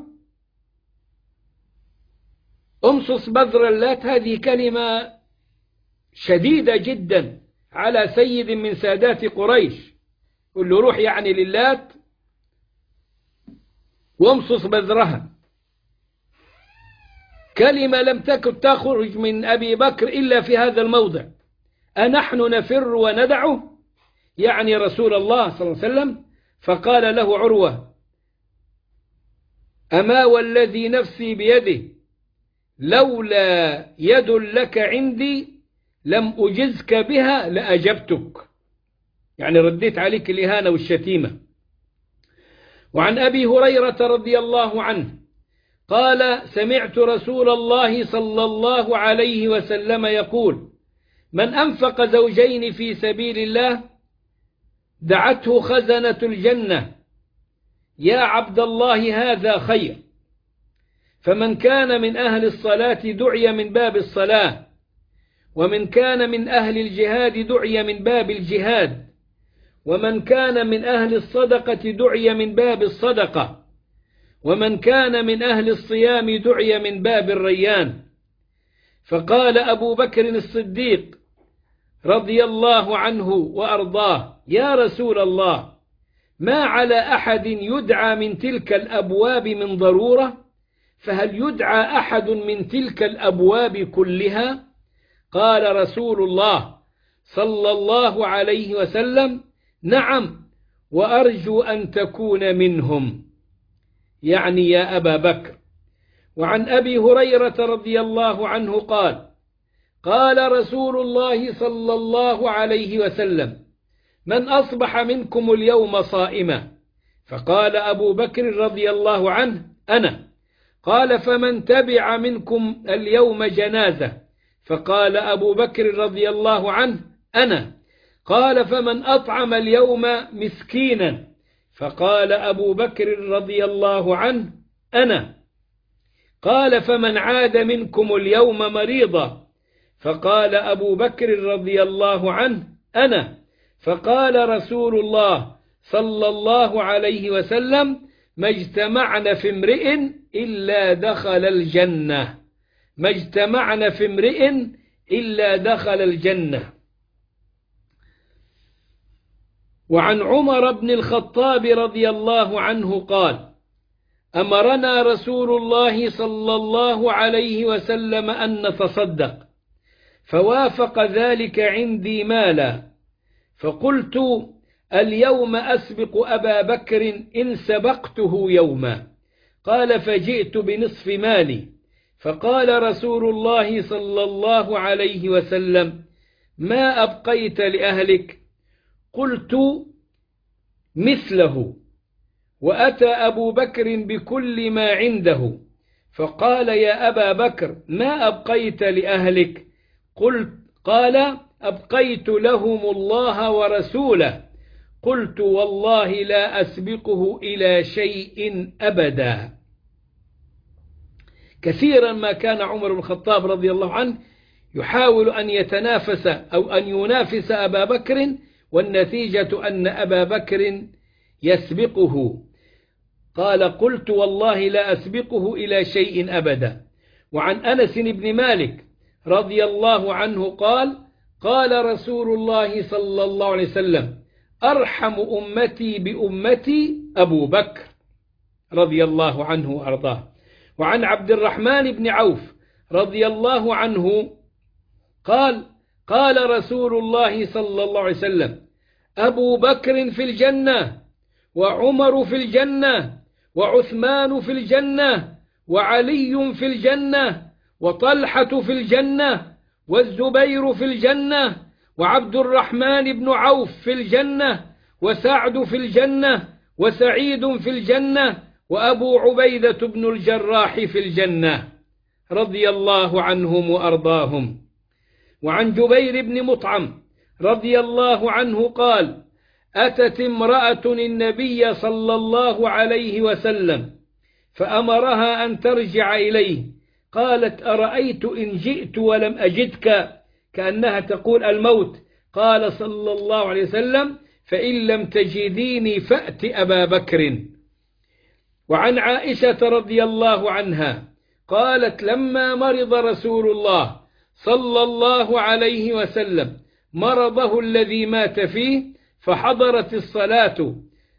أمصص بذر اللات هذه كلمة شديدة جدا على سيد من سادات قريش، قل له روح يعني للات وامصص بذرها. كلمة لم تكن تخرج من أبي بكر إلا في هذا الموضع. أنحن نفر وندعه، يعني رسول الله صلى الله عليه وسلم. فقال له عروة: أما والذي نفسي بيده لولا يد لك عندي لم أجزك بها لأجبتك، يعني رديت عليك الإهانة والشتيمة. وعن أبي هريرة رضي الله عنه قال: سمعت رسول الله صلى الله عليه وسلم يقول: من أنفق زوجين في سبيل الله دعته خزنة الجنة: يا عبد الله هذا خير. فمن كان من أهل الصلاة دعي من باب الصلاة، ومن كان من أهل الجهاد دعي من باب الجهاد، ومن كان من أهل الصدقة دعي من باب الصدقة، ومن كان من أهل الصيام دعي من باب الريان. فقال أبو بكر الصديق رضي الله عنه وأرضاه: يا رسول الله، ما على أحد يدعى من تلك الأبواب من ضرورة؟ فهل يدعى أحد من تلك الأبواب كلها؟ قال رسول الله صلى الله عليه وسلم: نعم، وأرجو أن تكون منهم، يعني يا أبا بكر. وعن أبي هريرة رضي الله عنه قال: قال رسول الله صلى الله عليه وسلم: من أصبح منكم اليوم صائما؟ فقال أبو بكر رضي الله عنه: أنا. قال: فمن تبع منكم اليوم جنازة؟ فقال أبو بكر رضي الله عنه: أنا. قال: فمن أطعم اليوم مسكينا؟ فقال أبو بكر رضي الله عنه: أنا. قال: فمن عاد منكم اليوم مريضا؟ فقال أبو بكر رضي الله عنه: أنا. فقال رسول الله صلى الله عليه وسلم: ما اجتمعنا في امرئ إلا دخل الجنة. ما اجتمعنا في امرئ إلا دخل الجنة. وعن عمر بن الخطاب رضي الله عنه قال: أمرنا رسول الله صلى الله عليه وسلم أن نتصدق، فوافق ذلك عندي مالا، فقلت: اليوم أسبق أبا بكر إن سبقته يوما. قال: فجئت بنصف مالي، فقال رسول الله صلى الله عليه وسلم: ما أبقيت لأهلك؟ قلت: مثله. وأتى أبو بكر بكل ما عنده، فقال: يا أبا بكر، ما أبقيت لأهلك؟ قال: أبقيت لهم الله ورسوله. قلت: والله لا أسبقه إلى شيء أبدا. كثيرا ما كان عمر بن الخطاب رضي الله عنه يحاول أن يتنافس أو أن ينافس أبا بكر، والنتيجة أن أبا بكر يسبقه. قال: قلت: والله لا أسبقه إلى شيء أبدا. وعن أنس بن مالك رضي الله عنه قال: قال رسول الله صلى الله عليه وسلم: أرحم أمتي بأمتي أبو بكر رضي الله عنه وأرضاه. وعن عبد الرحمن بن عوف رضي الله عنه قال: قال رسول الله صلى الله عليه وسلم: أبو بكر في الجنة، وعمر في الجنة، وعثمان في الجنة، وعلي في الجنة، وطلحة في الجنة، والزبير في الجنة، وعبد الرحمن بن عوف في الجنة، وسعد في الجنة، وسعيد في الجنة، وأبو عبيدة بن الجراح في الجنة رضي الله عنهم وأرضاهم. وعن جبير بن مطعم رضي الله عنه قال: أتت امرأة النبي صلى الله عليه وسلم فأمرها أن ترجع إليه، قالت: أرأيت إن جئت ولم أجدك، كأنها تقول الموت. قال صلى الله عليه وسلم: فإن لم تجديني فأت أبا بكر. وعن عائشة رضي الله عنها قالت: لما مرض رسول الله صلى الله عليه وسلم مرضه الذي مات فيه، فحضرت الصلاة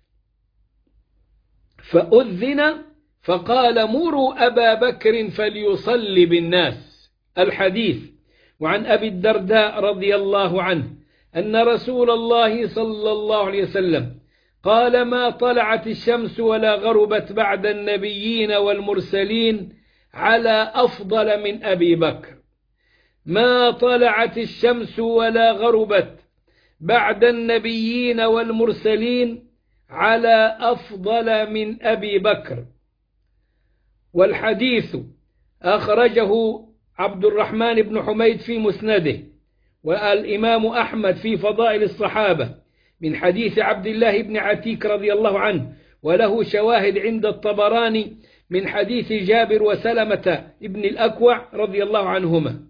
فأذن، فقال: مروا أبا بكر فليصلي بالناس. الحديث. وعن أبي الدرداء رضي الله عنه أن رسول الله صلى الله عليه وسلم قال: ما طلعت الشمس ولا غربت بعد النبيين والمرسلين على أفضل من أبي بكر. ما طلعت الشمس ولا غربت بعد النبيين والمرسلين على أفضل من أبي بكر. والحديث أخرجه عبد الرحمن بن حميد في مسنده، والإمام أحمد في فضائل الصحابة من حديث عبد الله بن عتيك رضي الله عنه، وله شواهد عند الطبراني من حديث جابر وسلمة ابن الأكوع رضي الله عنهما.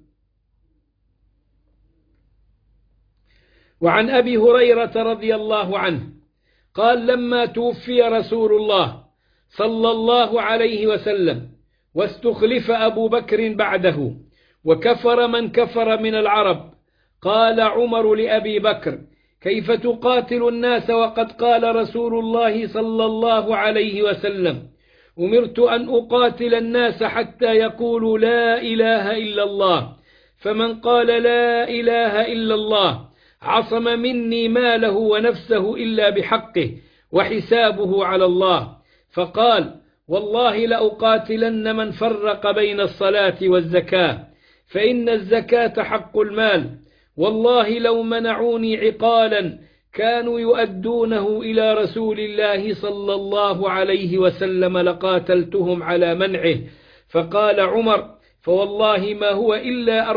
وعن أبي هريرة رضي الله عنه قال: لما توفي رسول الله صلى الله عليه وسلم واستخلف أبو بكر بعده وكفر من كفر من العرب، قال عمر لأبي بكر: كيف تقاتل الناس وقد قال رسول الله صلى الله عليه وسلم: أمرت أن أقاتل الناس حتى يقولوا لا إله إلا الله، فمن قال لا إله إلا الله عصم مني ماله ونفسه إلا بحقه وحسابه على الله. فقال: والله لأقاتلن من فرق بين الصلاة والزكاة، فإن الزكاة حق المال، والله لو منعوني عقالا كانوا يؤدونه إلى رسول الله صلى الله عليه وسلم لقاتلتهم على منعه. فقال عمر: فوالله ما هو إلا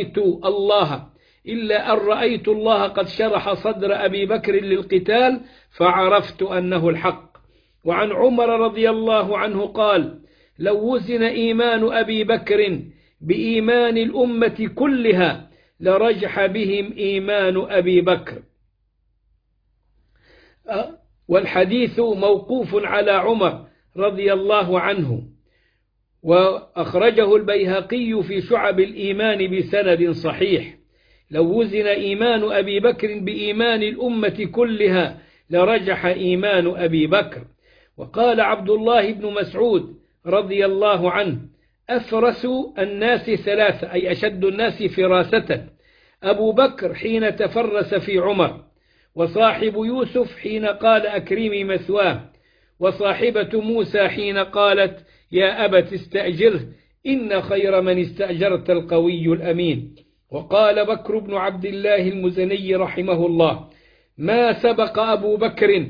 أن رأيت الله قد شرح صدر أبي بكر للقتال فعرفت أنه الحق. وعن عمر رضي الله عنه قال: لو وزن إيمان أبي بكر بإيمان الأمة كلها لرجح بهم إيمان أبي بكر. والحديث موقوف على عمر رضي الله عنه، وأخرجه البيهقي في شعب الإيمان بسند صحيح. لو وزن إيمان أبي بكر بإيمان الأمة كلها لرجح إيمان أبي بكر. وقال عبد الله بن مسعود رضي الله عنه: أفرس الناس ثلاثة، أي أشد الناس فراسة: أبو بكر حين تفرس في عمر، وصاحب يوسف حين قال أكرمي مثواه، وصاحبة موسى حين قالت يا أبت استأجره إن خير من استأجرت القوي الأمين. وقال بكر بن عبد الله المزني رحمه الله: ما سبق أبو بكر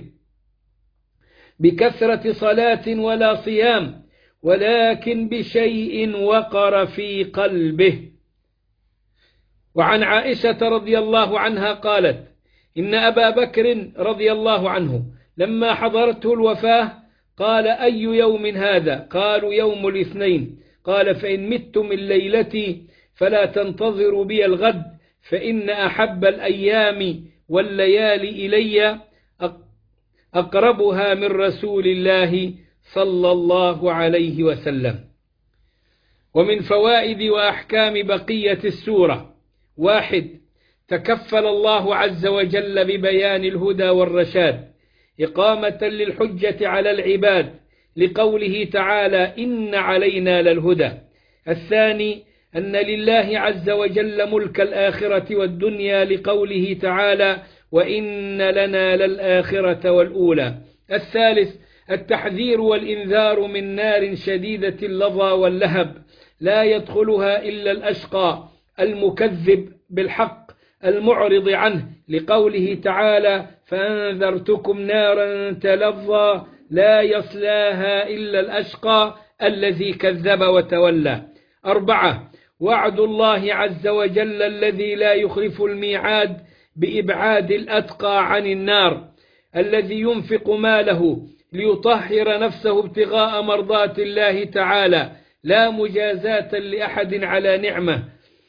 بكثرة صلاة ولا صيام، ولكن بشيء وقر في قلبه. وعن عائشة رضي الله عنها قالت: إن أبا بكر رضي الله عنه لما حضرته الوفاة قال: أي يوم هذا؟ قالوا: يوم الاثنين. قال: فإن مت من ليلتي فلا تنتظروا بي الغد، فإن أحب الأيام والليالي إلي أقربها من رسول الله صلى الله عليه وسلم. ومن فوائد وأحكام بقية السورة: 1. تكفل الله عز وجل ببيان الهدى والرشاد إقامة للحجة على العباد لقوله تعالى: إن علينا للهدى. 2. أن لله عز وجل ملك الآخرة والدنيا لقوله تعالى: وإن لنا للآخرة والأولى. 3. التحذير والإنذار من نار شديدة اللظى واللهب لا يدخلها إلا الأشقى المكذب بالحق المعرض عنه لقوله تعالى: فأنذرتكم نارا تلظى لا يصلاها إلا الأشقى الذي كذب وتولى. 4. وعد الله عز وجل الذي لا يخلف الميعاد بإبعاد الأتقى عن النار، الذي ينفق ماله ليطهر نفسه ابتغاء مرضات الله تعالى لا مجازاة لأحد على نعمة.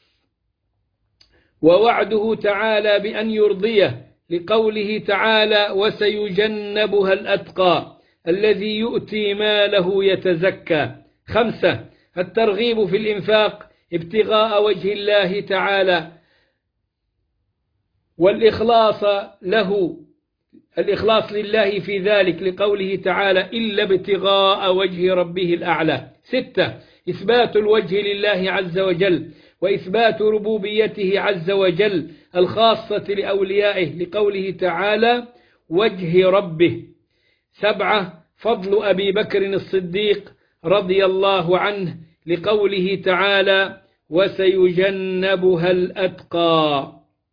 ووعده تعالى بأن يرضيه لقوله تعالى: وسيجنبها الأتقى الذي يؤتي ماله يتزكى. 5. الترغيب في الإنفاق ابتغاء وجه الله تعالى والإخلاص له، الإخلاص لله في ذلك لقوله تعالى: إلا ابتغاء وجه ربه الأعلى. 6. إثبات الوجه لله عز وجل وإثبات ربوبيته عز وجل الخاصة لأوليائه لقوله تعالى: وجه ربه. 7. فضل أبي بكر الصديق رضي الله عنه لقوله تعالى: وسيجنبها الأتقى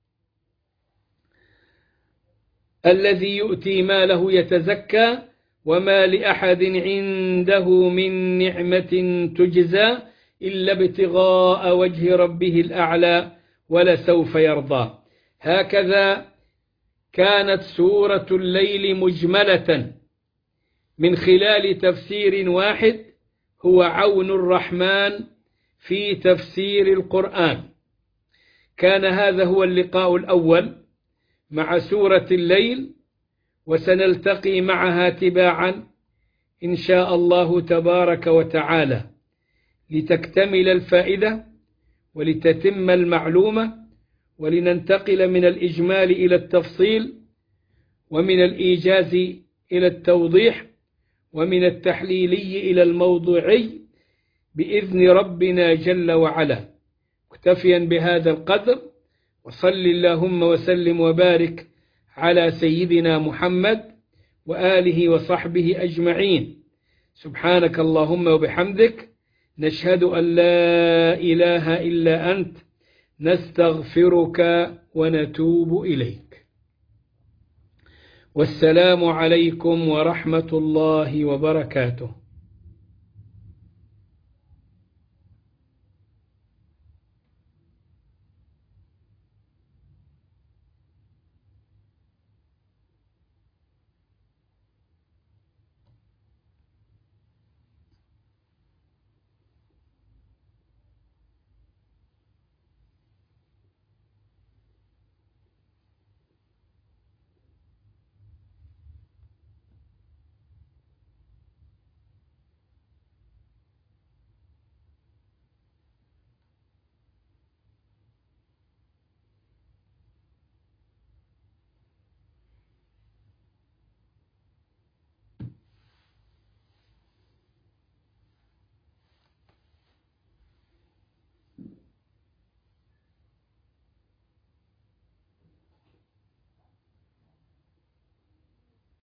الذي يؤتي ماله يتزكى وما لأحد عنده من نعمة تجزى إلا ابتغاء وجه ربه الأعلى ولسوف يرضى. هكذا كانت سورة الليل مجملة من خلال تفسير واحد هو عون الرحمن في تفسير القرآن. كان هذا هو اللقاء الأول مع سورة الليل، وسنلتقي معها تباعا إن شاء الله تبارك وتعالى لتكتمل الفائدة ولتتم المعلومة ولننتقل من الإجمال إلى التفصيل ومن الإيجاز إلى التوضيح ومن التحليلي إلى الموضوعي بإذن ربنا جل وعلا. مكتفيا بهذا القدر، وصل اللهم وسلم وبارك على سيدنا محمد وآله وصحبه أجمعين. سبحانك اللهم وبحمدك، نشهد أن لا إله إلا أنت، نستغفرك ونتوب إليك. والسلام عليكم ورحمة الله وبركاته.